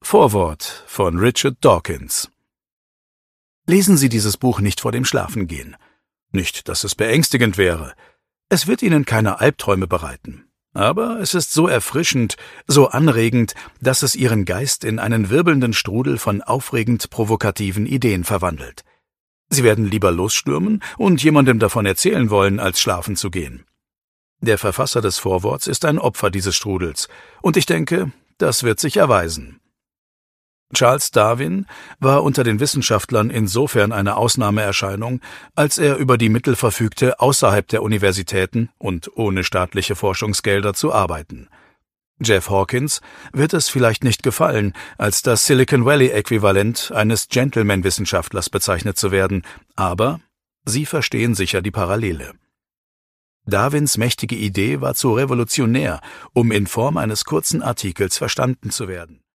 Vorwort von Richard Dawkins. Lesen Sie dieses Buch nicht vor dem Schlafengehen. Nicht, dass es beängstigend wäre. Es wird Ihnen keine Albträume bereiten. Aber es ist so erfrischend, so anregend, dass es Ihren Geist in einen wirbelnden Strudel von aufregend provokativen Ideen verwandelt. Sie werden lieber losstürmen und jemandem davon erzählen wollen, als schlafen zu gehen. Der Verfasser des Vorworts ist ein Opfer dieses Strudels, und ich denke, das wird sich erweisen. Charles Darwin war unter den Wissenschaftlern insofern eine Ausnahmeerscheinung, als er über die Mittel verfügte, außerhalb der Universitäten und ohne staatliche Forschungsgelder zu arbeiten. Jeff Hawkins wird es vielleicht nicht gefallen, als das Silicon Valley-Äquivalent eines Gentleman-Wissenschaftlers bezeichnet zu werden, aber Sie verstehen sicher die Parallele. Darwins mächtige Idee war zu revolutionär, um in Form eines kurzen Artikels verstanden zu werden.